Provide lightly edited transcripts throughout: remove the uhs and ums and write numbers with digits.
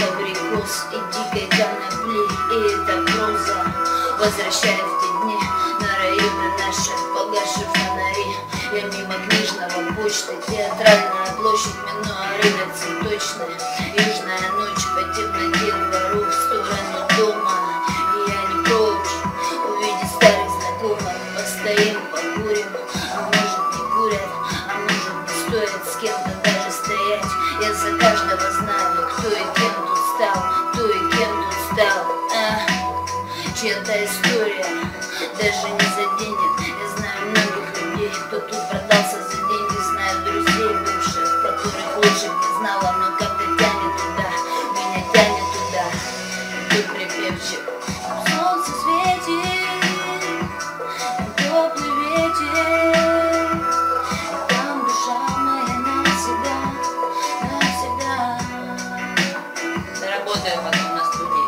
абрикос и дикой конопли. И эта проза возвращает в те дни на районы наши погасшие фонари. Я мимо книжного почты, театральная площадь, минуя рынок цветочный. Южная ночь по темноте двору в сторону дома. И я не прочь увидеть старых знакомых. Постоим, покурим, а может не курят, а может не стоит с кем-то даже стоять. Я за каждого знаю, кто и кем тут стал, кто и кем тут стал. Чья-то история даже не заденет. Я знаю многих людей, кто тут продался за деньги. Знаю друзей бывших, которых лучше не знала, но как-то тянет туда, меня тянет туда. Тут припевчик. Солнце светит, теплый ветер, там душа моя навсегда, навсегда. Доработаю потом на студии.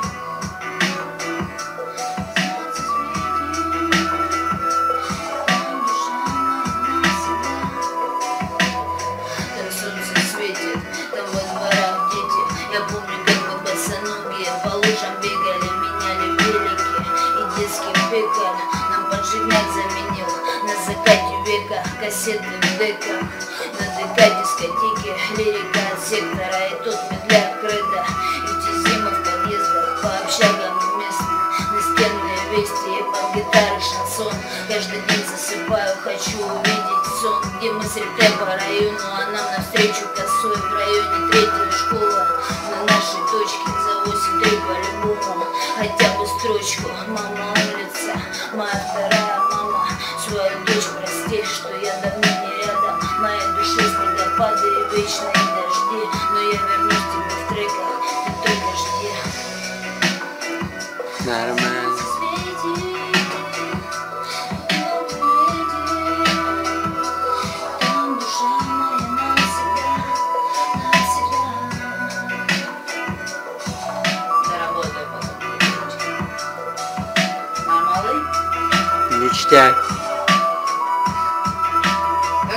Там во дворах дети, я помню, как мы босоногие по лужам бегали, меняли велики и детский пекарь нам поджигняк заменил на закате века кассеты в деках. На ДК дискотеки лирика от сектора, и тут медляк кредо, и те зимы в подъездах по общагам местных, настенные вести и под гитары шансон. Каждый день засыпаю, хочу увидеть сон, где мы с реке по району, а нам навстречу косой в районе третья школа. На нашей точке за 8-3 по-любому хотя бы строчку. Мама улица, моя вторая мама, свою дочь прости, что я давно не рядом. Моей душе снегопады и вечные дожди, но я вернусь тебе в треках, ты только жди. Нормально. Ништяк.